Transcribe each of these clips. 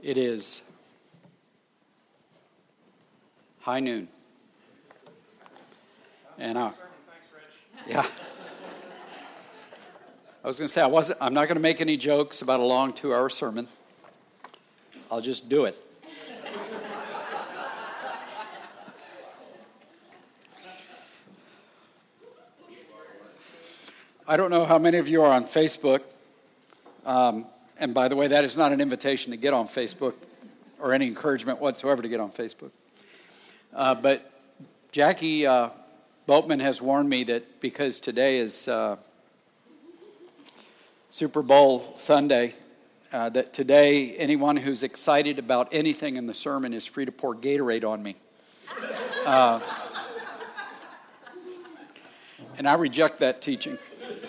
It is high noon. And yeah. I was going to say I'm not going to make any jokes about a long 2-hour sermon. I'll just do it. I don't know how many of you are on Facebook. And by the way, that is not an invitation to get on Facebook or any encouragement whatsoever to get on Facebook. But Jackie Boatman has warned me that because today is Super Bowl Sunday, that today anyone who's excited about anything in the sermon is free to pour Gatorade on me. And I reject that teaching.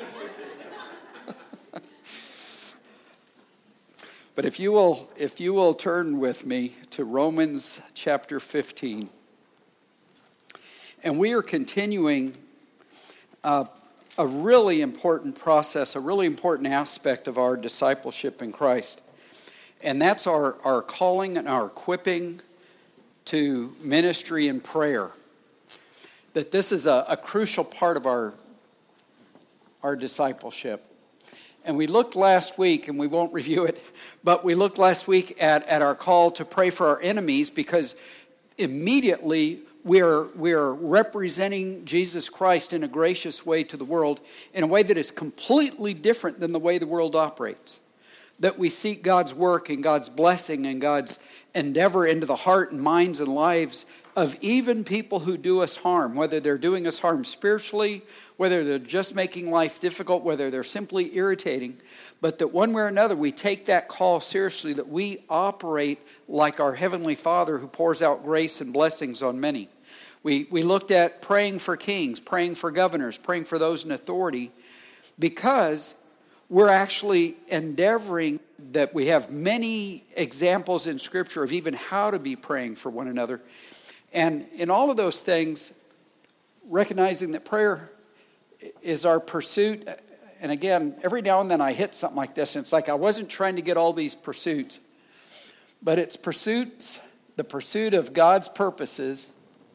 But if you will turn with me to Romans chapter 15. And we are continuing a really important process, a really important aspect of our discipleship in Christ. And that's our calling and our equipping to ministry and prayer. That this is a crucial part of our discipleship. And we looked last week, and we won't review it, but we looked last week at our call to pray for our enemies, because immediately we are representing Jesus Christ in a gracious way to the world, in a way that is completely different than the way the world operates. That we seek God's work and God's blessing and God's endeavor into the heart and minds and lives of even people who do us harm, whether they're doing us harm spiritually, whether they're just making life difficult, whether they're simply irritating, but that one way or another we take that call seriously, that we operate like our Heavenly Father who pours out grace and blessings on many. We looked at praying for kings, praying for governors, praying for those in authority, because we're actually endeavoring, that we have many examples in Scripture of even how to be praying for one another. And in all of those things, recognizing that prayer is our pursuit. And again, every now and then I hit something like this, and it's like I wasn't trying to get all these pursuits. But it's pursuits, the pursuit of God's purposes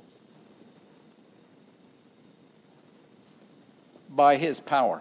by His power.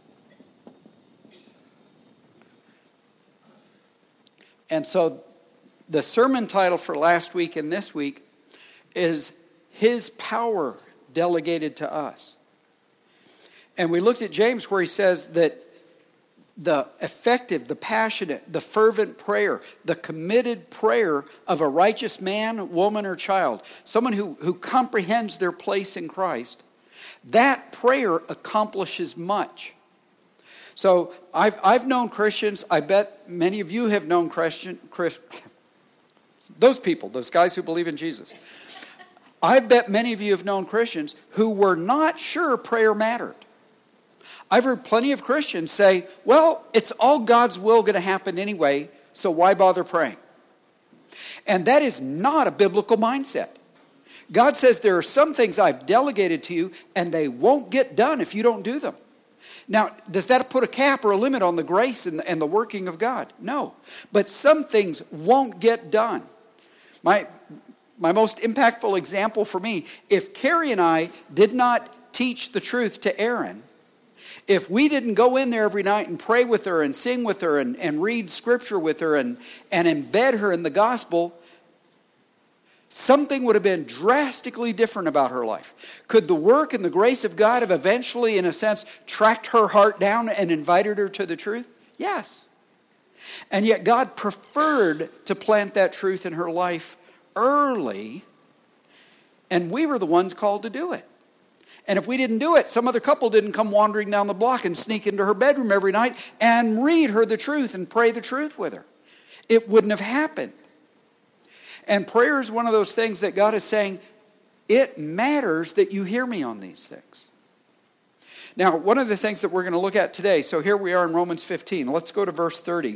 And so the sermon title for last week and this week is His Power Delegated to Us. And we looked at James, where he says that the effective, the passionate, the fervent prayer, the committed prayer of a righteous man, woman, or child, someone who comprehends their place in Christ, that prayer accomplishes much. So I've known Christians, I bet many of you have known those people, those guys who believe in Jesus. I bet many of you have known Christians who were not sure prayer mattered. I've heard plenty of Christians say, well, it's all God's will going to happen anyway, so why bother praying? And that is not a biblical mindset. God says there are some things I've delegated to you, and they won't get done if you don't do them. Now, does that put a cap or a limit on the grace and the working of God? No. But some things won't get done. My most impactful example for me, if Carrie and I did not teach the truth to Erin, if we didn't go in there every night and pray with her and sing with her and read scripture with her and embed her in the gospel, something would have been drastically different about her life. Could the work and the grace of God have eventually, in a sense, tracked her heart down and invited her to the truth? Yes. And yet God preferred to plant that truth in her life early, and we were the ones called to do it. And if we didn't do it, some other couple didn't come wandering down the block and sneak into her bedroom every night and read her the truth and pray the truth with her. It wouldn't have happened. And prayer is one of those things that God is saying, it matters that you hear me on these things. Now, one of the things that we're going to look at today, so here we are in Romans 15. Let's go to verse 30.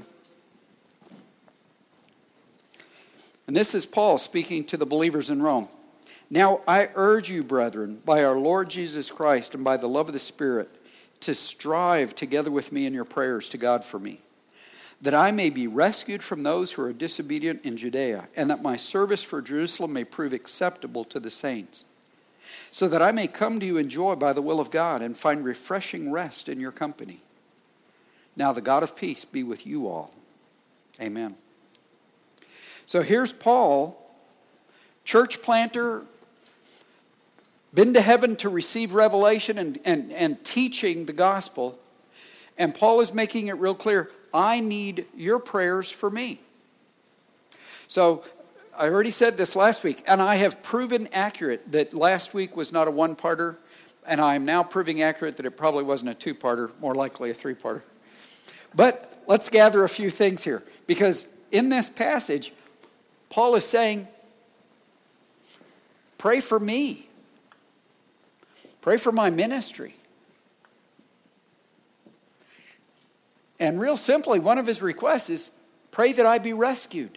And this is Paul speaking to the believers in Rome. Now I urge you, brethren, by our Lord Jesus Christ and by the love of the Spirit, to strive together with me in your prayers to God for me, that I may be rescued from those who are disobedient in Judea, and that my service for Jerusalem may prove acceptable to the saints, so that I may come to you in joy by the will of God and find refreshing rest in your company. Now the God of peace be with you all. Amen. So here's Paul, church planter, been to heaven to receive revelation and teaching the gospel. And Paul is making it real clear, I need your prayers for me. So I already said this last week, and I have proven accurate that last week was not a one-parter, and I am now proving accurate that it probably wasn't a two-parter, more likely a three-parter. But let's gather a few things here, because in this passage, Paul is saying, pray for me. Pray for my ministry. And real simply, one of his requests is, pray that I be rescued.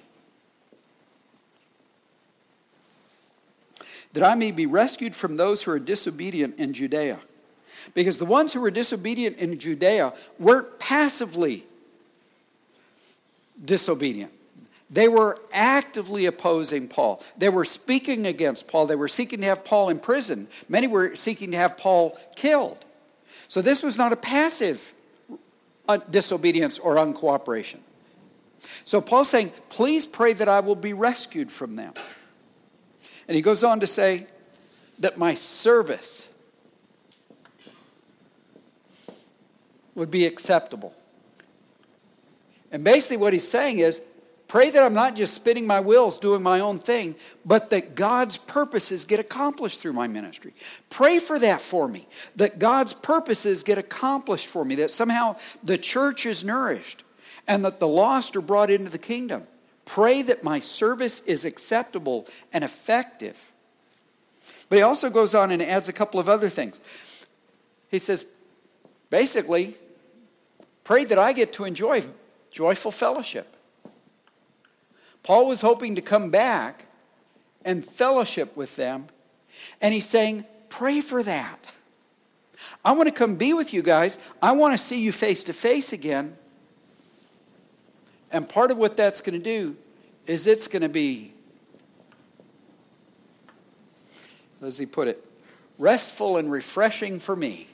That I may be rescued from those who are disobedient in Judea. Because the ones who were disobedient in Judea weren't passively disobedient. They were actively opposing Paul. They were speaking against Paul. They were seeking to have Paul in prison. Many were seeking to have Paul killed. So this was not a passive disobedience or uncooperation. So Paul's saying, please pray that I will be rescued from them. And he goes on to say that my service would be acceptable. And basically what he's saying is, pray that I'm not just spinning my wheels doing my own thing, but that God's purposes get accomplished through my ministry. Pray for that for me, that God's purposes get accomplished for me, that somehow the church is nourished and that the lost are brought into the kingdom. Pray that my service is acceptable and effective. But he also goes on and adds a couple of other things. He says, basically, pray that I get to enjoy joyful fellowship. Paul was hoping to come back and fellowship with them. And he's saying, pray for that. I want to come be with you guys. I want to see you face to face again. And part of what that's going to do is it's going to be, as he put it, restful and refreshing for me.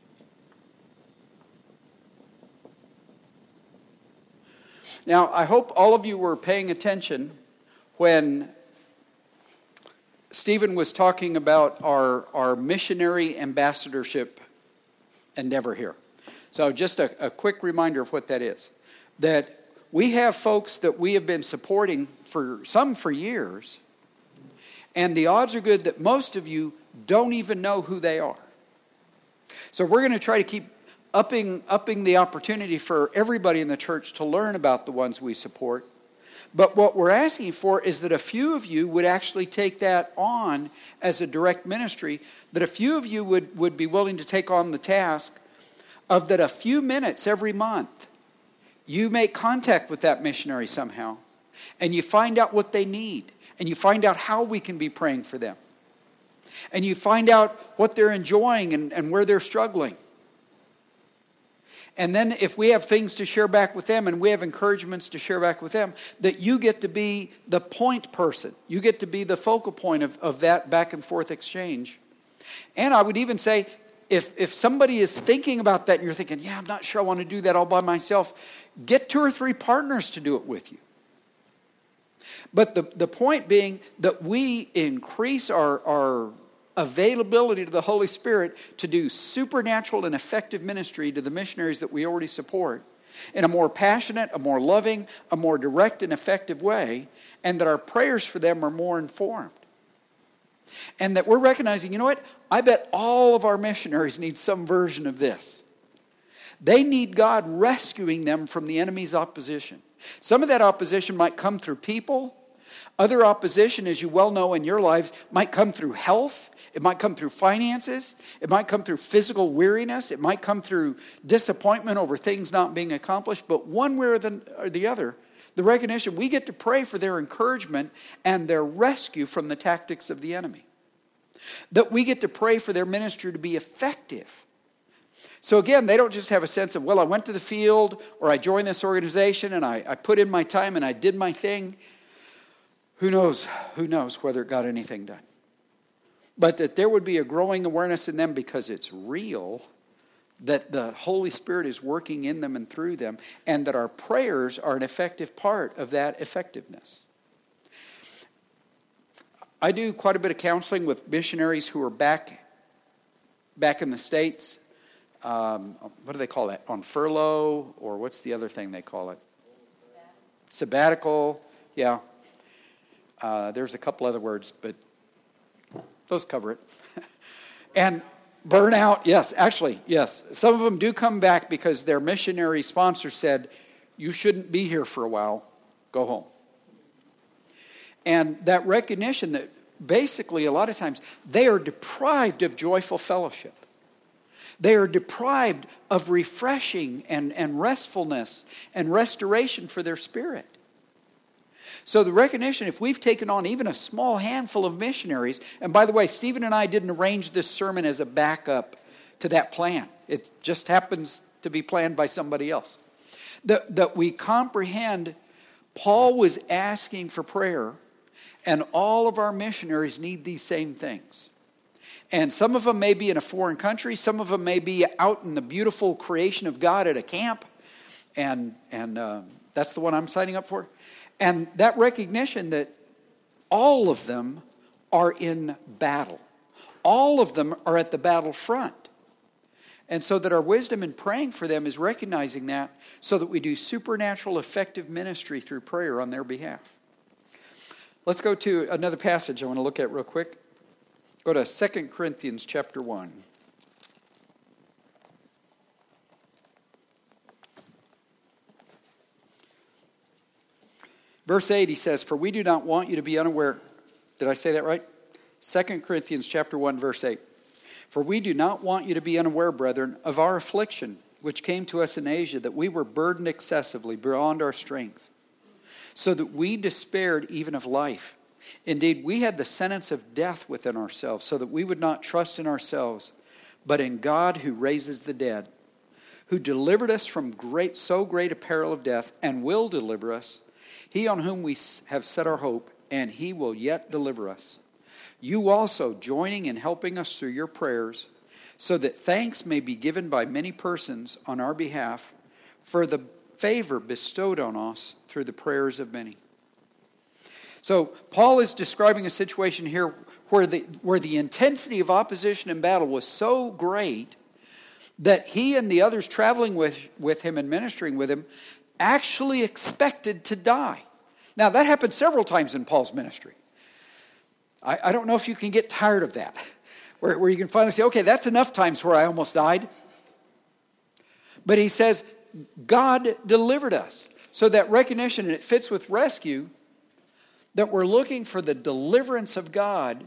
Now, I hope all of you were paying attention when Stephen was talking about our missionary ambassadorship endeavor here. So just a quick reminder of what that is. That we have folks that we have been supporting for years, and the odds are good that most of you don't even know who they are. So we're going to try to keep upping the opportunity for everybody in the church to learn about the ones we support. But what we're asking for is that a few of you would actually take that on as a direct ministry, that a few of you would be willing to take on the task of that a few minutes every month, you make contact with that missionary somehow, and you find out what they need, and you find out how we can be praying for them. And you find out what they're enjoying and where they're struggling. And then if we have things to share back with them and we have encouragements to share back with them, that you get to be the point person. You get to be the focal point of that back and forth exchange. And I would even say, if somebody is thinking about that and you're thinking, yeah, I'm not sure I want to do that all by myself, get 2 or 3 partners to do it with you. But the point being that we increase our availability to the Holy Spirit to do supernatural and effective ministry to the missionaries that we already support in a more passionate, a more loving, a more direct and effective way, and that our prayers for them are more informed. And that we're recognizing, you know what? I bet all of our missionaries need some version of this. They need God rescuing them from the enemy's opposition. Some of that opposition might come through people. Other opposition, as you well know in your lives, might come through health. It might come through finances. It might come through physical weariness. It might come through disappointment over things not being accomplished. But one way or the other, the recognition, we get to pray for their encouragement and their rescue from the tactics of the enemy. That we get to pray for their ministry to be effective. So again, they don't just have a sense of, well, I went to the field or I joined this organization and I put in my time and I did my thing. Who knows whether it got anything done. But that there would be a growing awareness in them because it's real, that the Holy Spirit is working in them and through them, and that our prayers are an effective part of that effectiveness. I do quite a bit of counseling with missionaries who are back in the States. What do they call that? On furlough, or what's the other thing they call it? Sabbatical. Yeah. There's a couple other words, but those cover it. And burnout, yes, actually, yes. Some of them do come back because their missionary sponsor said, you shouldn't be here for a while, go home. And that recognition that basically a lot of times they are deprived of joyful fellowship. They are deprived of refreshing and restfulness and restoration for their spirit. So the recognition, if we've taken on even a small handful of missionaries, and by the way, Stephen and I didn't arrange this sermon as a backup to that plan. It just happens to be planned by somebody else. That we comprehend Paul was asking for prayer, and all of our missionaries need these same things. And some of them may be in a foreign country, some of them may be out in the beautiful creation of God at a camp, and that's the one I'm signing up for. And that recognition that all of them are in battle. All of them are at the battlefront. And so that our wisdom in praying for them is recognizing that so that we do supernatural effective ministry through prayer on their behalf. Let's go to another passage I want to look at real quick. Go to 2 Corinthians chapter 1. Verse 8, he says, for we do not want you to be unaware. Did I say that right? 2 Corinthians chapter 1, verse 8. For we do not want you to be unaware, brethren, of our affliction, which came to us in Asia, that we were burdened excessively beyond our strength, so that we despaired even of life. Indeed, we had the sentence of death within ourselves, so that we would not trust in ourselves, but in God who raises the dead, who delivered us from so great a peril of death, and will deliver us. He on whom we have set our hope, and he will yet deliver us. You also joining in helping us through your prayers, so that thanks may be given by many persons on our behalf for the favor bestowed on us through the prayers of many. So Paul is describing a situation here where the intensity of opposition and battle was so great that he and the others traveling with him and ministering with him actually expected to die. Now, that happened several times in Paul's ministry. I don't know if you can get tired of that, where you can finally say, okay, that's enough times where I almost died. But he says, God delivered us. So that recognition, and it fits with rescue, that we're looking for the deliverance of God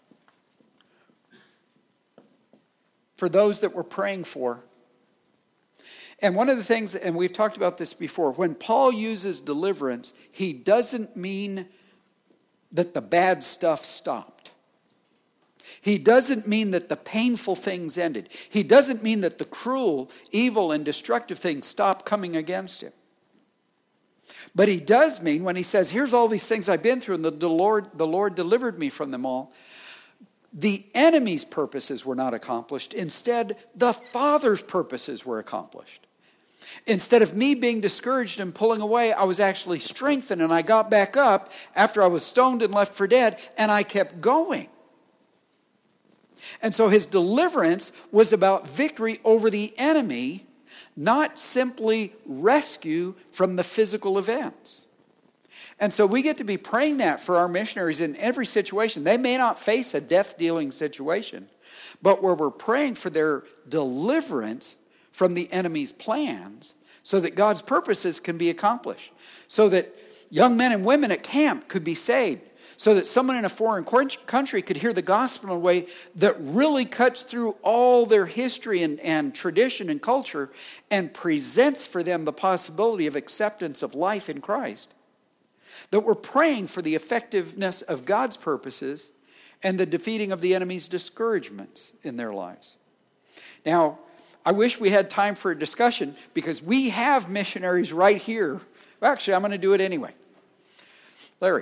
for those that we're praying for. And one of the things, and we've talked about this before, when Paul uses deliverance, he doesn't mean that the bad stuff stopped. He doesn't mean that the painful things ended. He doesn't mean that the cruel, evil, and destructive things stopped coming against him. But he does mean when he says, here's all these things I've been through, and the Lord delivered me from them all. The enemy's purposes were not accomplished. Instead, the Father's purposes were accomplished. Instead of me being discouraged and pulling away, I was actually strengthened, and I got back up after I was stoned and left for dead, and I kept going. And so his deliverance was about victory over the enemy, not simply rescue from the physical events. And so we get to be praying that for our missionaries in every situation. They may not face a death-dealing situation, but where we're praying for their deliverance from the enemy's plans so that God's purposes can be accomplished, so that young men and women at camp could be saved, so that someone in a foreign country could hear the gospel in a way that really cuts through all their history and tradition and culture and presents for them the possibility of acceptance of life in Christ. That we're praying for the effectiveness of God's purposes and the defeating of the enemy's discouragements in their lives. Now, I wish we had time for a discussion because we have missionaries right here. Well, actually, I'm going to do it anyway. Larry,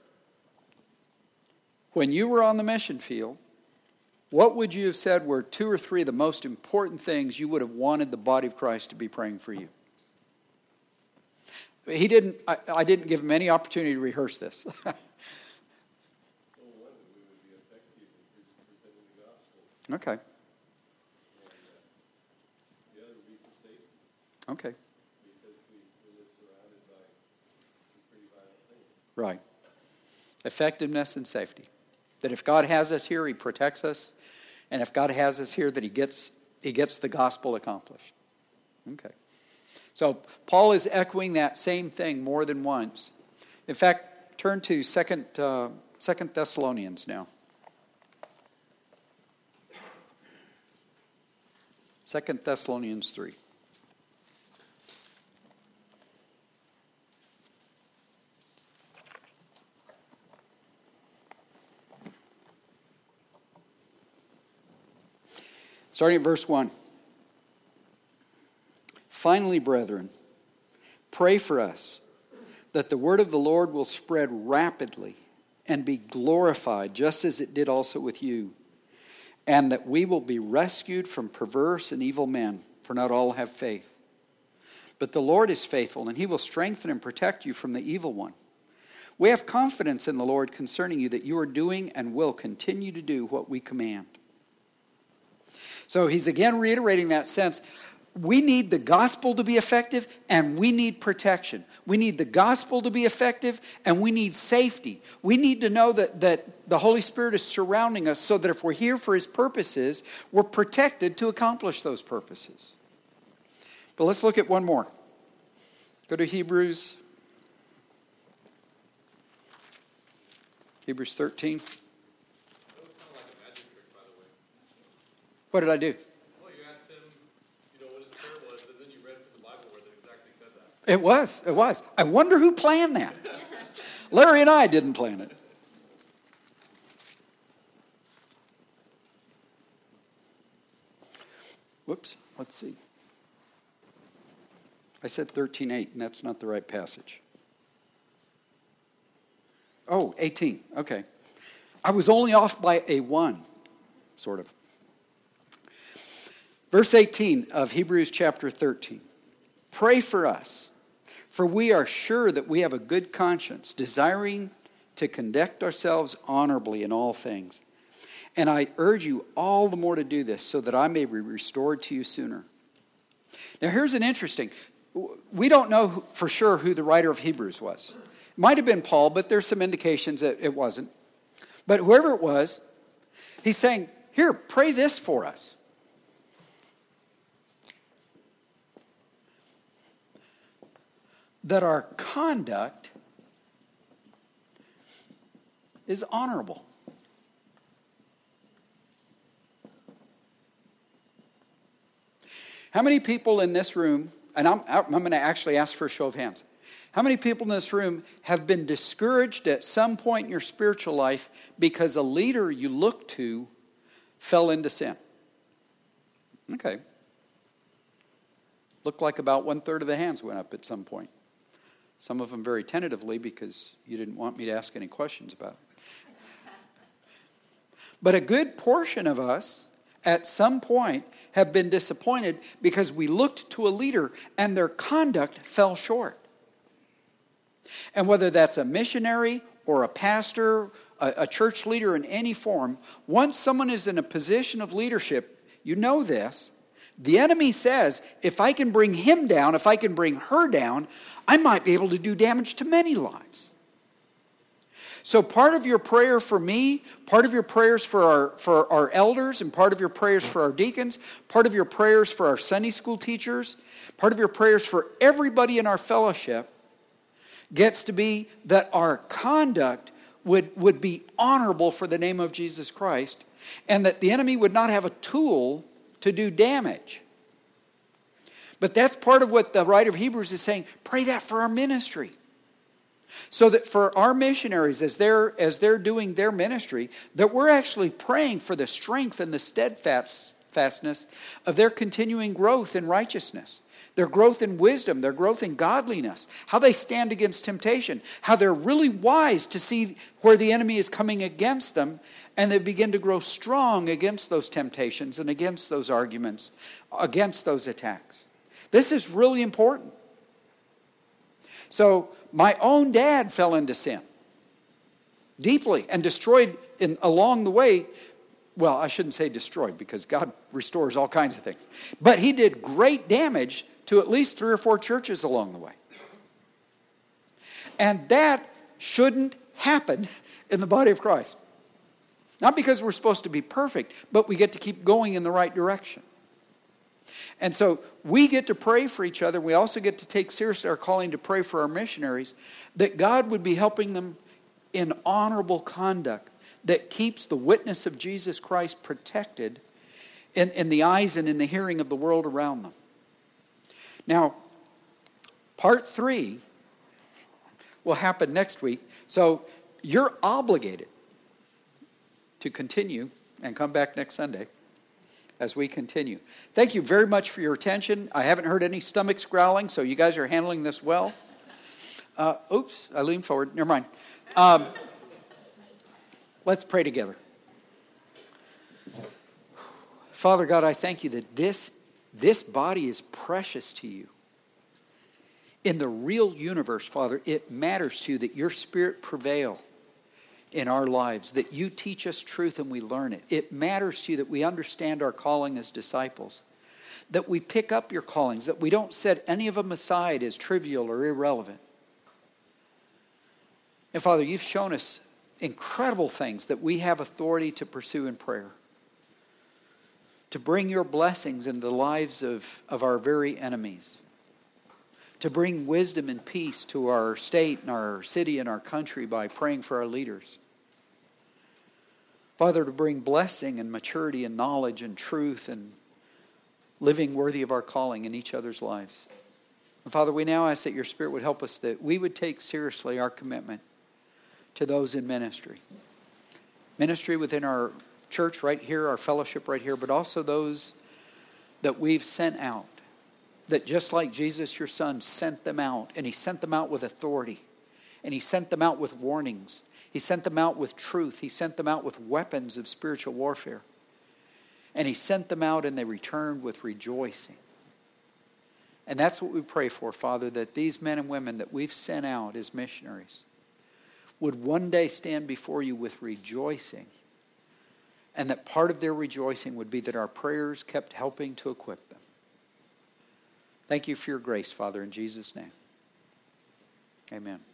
when you were on the mission field, what would you have said were 2 or 3 of the most important things you would have wanted the body of Christ to be praying for you? I didn't give him any opportunity to rehearse this. Okay. Okay. Right. Effectiveness and safety. That if God has us here, he protects us. And if God has us here, that he gets the gospel accomplished. Okay. So Paul is echoing that same thing more than once. In fact, turn to 2 Thessalonians now. 2 Thessalonians 3. Starting at verse 1. Finally, brethren, pray for us that the word of the Lord will spread rapidly and be glorified, just as it did also with you, and that we will be rescued from perverse and evil men, for not all have faith. But the Lord is faithful, and he will strengthen and protect you from the evil one. We have confidence in the Lord concerning you that you are doing and will continue to do what we command. So he's again reiterating that sense. We need the gospel to be effective, and we need protection. We need the gospel to be effective, and we need safety. We need to know that the Holy Spirit is surrounding us so that if we're here for his purposes, we're protected to accomplish those purposes. But let's look at one more. Go to Hebrews 13. What did I do? Well, you asked him, what his prayer was, and then you read from the Bible where they exactly said that. It was. I wonder who planned that. Larry and I didn't plan it. Whoops, let's see. I said 13:8, and that's not the right passage. Oh, 18, okay. I was only off by a 1, sort of. Verse 18 of Hebrews chapter 13. Pray for us, for we are sure that we have a good conscience, desiring to conduct ourselves honorably in all things. And I urge you all the more to do this, so that I may be restored to you sooner. Now here's an interesting, we don't know for sure who the writer of Hebrews was. It might have been Paul, but there's some indications that it wasn't. But whoever it was, he's saying, here, pray this for us. That our conduct is honorable. How many people in this room, and I'm going to actually ask for a show of hands. How many people in this room have been discouraged at some point in your spiritual life because a leader you look to fell into sin? Okay. Looked like about 1/3 of the hands went up at some point. Some of them very tentatively because you didn't want me to ask any questions about it. But a good portion of us at some point have been disappointed because we looked to a leader and their conduct fell short. And whether that's a missionary or a pastor, a church leader in any form, once someone is in a position of leadership, you know this, the enemy says, if I can bring him down, if I can bring her down, I might be able to do damage to many lives. So part of your prayer for me, part of your prayers for our elders, and part of your prayers for our deacons, part of your prayers for our Sunday school teachers, part of your prayers for everybody in our fellowship gets to be that our conduct would be honorable for the name of Jesus Christ, and that the enemy would not have a tool to do damage. But that's part of what the writer of Hebrews is saying. Pray that for our ministry. So that for our missionaries, as they're doing their ministry, that we're actually praying for the strength and the steadfastness of their continuing growth in righteousness, their growth in wisdom, their growth in godliness, how they stand against temptation, how they're really wise to see where the enemy is coming against them, and they begin to grow strong against those temptations and against those arguments, against those attacks. This is really important. So my own dad fell into sin deeply and destroyed along the way. Well, I shouldn't say destroyed, because God restores all kinds of things. But he did great damage to at least 3 or 4 churches along the way. And that shouldn't happen in the body of Christ. Not because we're supposed to be perfect, but we get to keep going in the right direction. And so we get to pray for each other. We also get to take seriously our calling to pray for our missionaries, that God would be helping them in honorable conduct that keeps the witness of Jesus Christ protected in the eyes and in the hearing of the world around them. Now, part 3 will happen next week. So you're obligated to continue and come back next Sunday as we continue. Thank you very much for your attention. I haven't heard any stomachs growling, so you guys are handling this well. Oops, I leaned forward. Never mind. Let's pray together. Father God, I thank you that this body is precious to you. In the real universe, Father, it matters to you that your Spirit prevail in our lives, that you teach us truth and we learn it. It matters to you that we understand our calling as disciples, that we pick up your callings, that we don't set any of them aside as trivial or irrelevant. And Father, you've shown us incredible things that we have authority to pursue in prayer, to bring your blessings into the lives of our very enemies, to bring wisdom and peace to our state and our city and our country by praying for our leaders. Father, to bring blessing and maturity and knowledge and truth and living worthy of our calling in each other's lives. And Father, we now ask that your Spirit would help us, that we would take seriously our commitment to those in ministry. Ministry within our church right here, our fellowship right here, but also those that we've sent out. That just like Jesus, your Son, sent them out, and he sent them out with authority, and he sent them out with warnings. He sent them out with truth. He sent them out with weapons of spiritual warfare. And he sent them out and they returned with rejoicing. And that's what we pray for, Father, that these men and women that we've sent out as missionaries would one day stand before you with rejoicing. And that part of their rejoicing would be that our prayers kept helping to equip them. Thank you for your grace, Father, in Jesus' name. Amen.